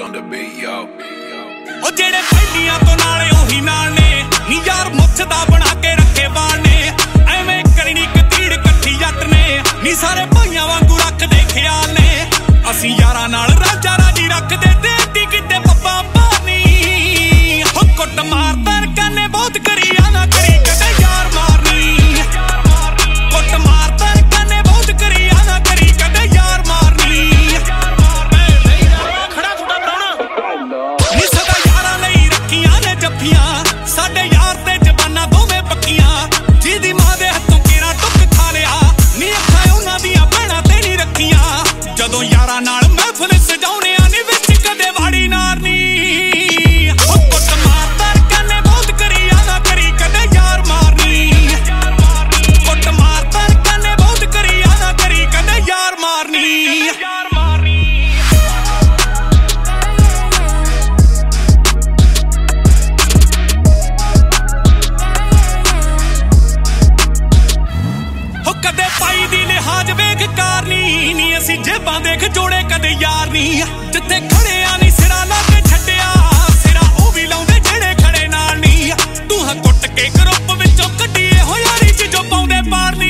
on the beat, yo. ਉਹ ਜਿਹੜੇ ਪਹਿਲੀਆਂ ਤੋਂ ਨਾਲੇ ਉਹੀ ਨਾਲ ਨੇ ਨੀ ਯਾਰ ਮੁੱਛ ਦਾ ਬਣਾ ਕੇ ਰੱਖੇ ਵਾਲ ਨੇ ਐਵੇਂ ਕਰਨੀ ਕਤੀੜ ਇਕੱਠੀ ਜੱਟ ਨੇ ਨੀ ਸਾਰੇ ਭਾਈਆਂ ਵਾਂਗੂ ਰੱਖਦੇ ਖਿਆਲ ਨੇ ਅਸੀਂ ਯਾਰਾਂ ਨਾਲ ਰਾਜਾ ਰਾਜੀ ਰੱਖਦੇ ਤੇ ਕਿਤੇ ਪੱਪਾ ਪਾਣੀ ਹੋ ਕੁੱਟ ਮਾਰਦਾ ਰਕਾਨੇ ਬਹੁਤ ਕਰੀ ਆ ਨਾ ਕਰੀ ਕਦੇ ਯਾਰ ਮਾਰਨੀ ਕੁੱਟ ਮਾਰਦਾ ਰਕਾਨੇ ਬਹੁਤ ਕਰੀ ਆ ਨਾ ਕਰੀ ਕਦੇ ਯਾਰ ਮਾਰਨੀ ਖੜਾ ਥੋੜਾ ਬਣਾਉਣਾ ਨੀ ਸਦਾ ਯਾਰਾਂ ਲਈ ਰੱਖੀਆਂ ਨੇ ਜੱਫੀਆਂ ਸਾਡੇ ਯਾਰ ਤੇ ਜ਼ਬਾਨਾਂ ਦੋਵੇਂ ਪੱਕੀਆਂ ਜਿਹਦੀ ਮਾਂ ਦੇ ਹੱਥੋਂ ਕੇਰਾ ਟੁੱਕ ਖਾ ਲਿਆ ਨੀ ਅੱਖਾਂ ਉਹਨਾਂ ਦੀਆਂ ਭੈਣਾਂ ਤੇ ਨਹੀਂ ਰੱਖੀਆਂ ਜਦੋਂ ਯਾਰਾਂ ਨਾਲ ਮਹਿਫਲ ਸਜਾਉਣੇ ਆ ਨੀ ਵਿੱਚ ਕਦੇ ਵਾੜੀ ਨਾਰਨੀ ਉਹ ਕੁੱਟ ਮਾਰਦਾ ਰਕਾਨੇ ਬਹੁਤ ਕਰੀ ਆ ਨਾ ਕਰੀ ਕਦੇ ਯਾਰ ਮਾਰਨੀ ਕੁੱਟ ਮਾਰਦਾ ਰਕਾਨੇ ਬਹੁਤ ਕਰੀ ਆ ਨਾ ਕਰੀ ਕਦੇ ਯਾਰ ਮਾਰਨੀ ਕਦੇ ਪਾਈ ਦੀ ਲਿਹਾਜ਼ ਵੇਖ ਕਾਰਨੀ ਨੀ ਅਸੀਂ ਜੇਬਾਂ ਦੇਖ ਜੋੜੇ ਕਦੇ ਯਾਰ ਨੀ ਜਿੱਥੇ ਖੜੇ ਆ ਨੀ ਸਿਰਾ ਲਾ ਕੇ ਛੱਡਿਆ ਸਿਰਾ ਉਹ ਵੀ ਲਾਉਂਦੇ ਜਿਹੜੇ ਖੜੇ ਨਾਲ ਨੀ ਤੂੰ ਹਾਂ ਕੁੱਟ ਕੇ ਗਰੁੱਪ ਵਿੱਚੋਂ ਕੱਢੀਏ ਹੋ ਯਾਰੀ ਚ ਜੋ ਪਾਉਂਦੇ ਪਾਰ ਨੀ